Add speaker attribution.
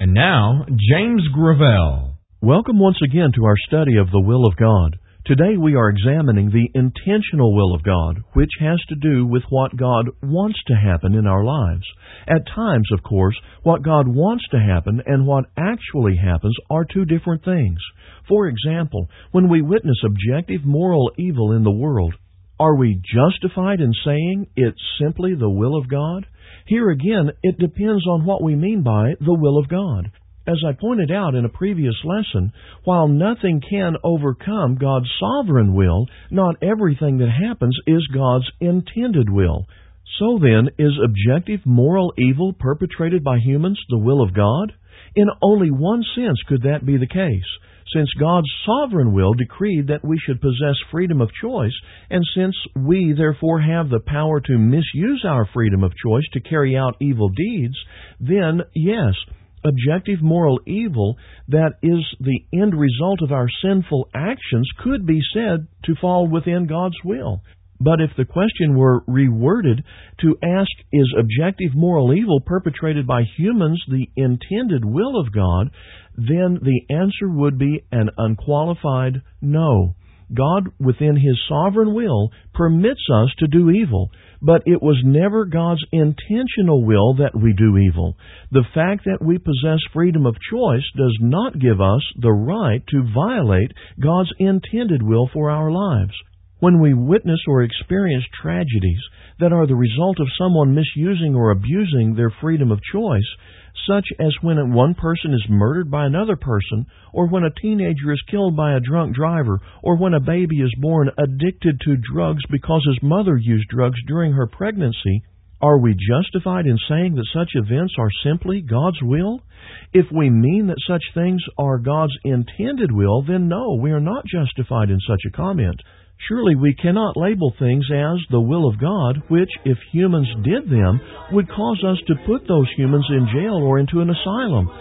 Speaker 1: And now, James Gravel.
Speaker 2: Welcome once again to our study of the will of God. Today we are examining the intentional will of God, which has to do with what God wants to happen in our lives. At times, of course, what God wants to happen and what actually happens are two different things. For example, when we witness objective moral evil in the world, are we justified in saying it's simply the will of God? Here again, it depends on what we mean by the will of God. As I pointed out in a previous lesson, while nothing can overcome God's sovereign will, not everything that happens is God's intended will. So then, is objective moral evil perpetrated by humans the will of God? In only one sense could that be the case. Since God's sovereign will decreed that we should possess freedom of choice, and since we therefore have the power to misuse our freedom of choice to carry out evil deeds, then, yes, objective moral evil that is the end result of our sinful actions could be said to fall within God's will. But if the question were reworded to ask, is objective moral evil perpetrated by humans the intended will of God, then the answer would be an unqualified no. God, within His sovereign will, permits us to do evil, but it was never God's intentional will that we do evil. The fact that we possess freedom of choice does not give us the right to violate God's intended will for our lives. When we witness or experience tragedies that are the result of someone misusing or abusing their freedom of choice, such as when one person is murdered by another person, or when a teenager is killed by a drunk driver, or when a baby is born addicted to drugs because his mother used drugs during her pregnancy, are we justified in saying that such events are simply God's will? If we mean that such things are God's intended will, then no, we are not justified in such a comment. Surely we cannot label things as the will of God, which, if humans did them, would cause us to put those humans in jail or into an asylum.